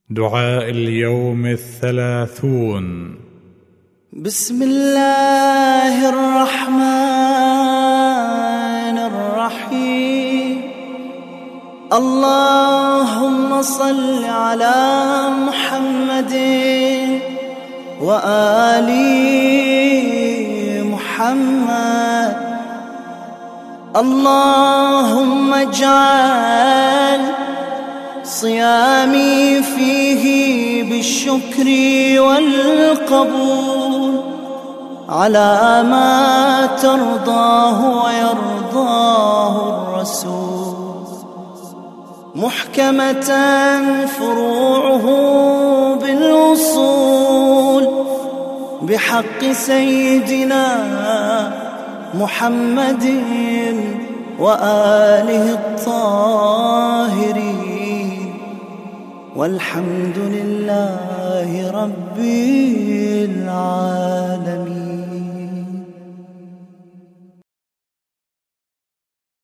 دعاء اليوم 30. بسم الله الرحمن الرحيم. اللهم صل على محمد وآل محمد. اللهم اجعل صيامي فيه بالشكر والقبول على ما ترضاه ويرضاه الرسول، محكمة فروعه بالوصول بحق سيدنا محمد وآله الطاهرين، والحمد لله رب العالمين.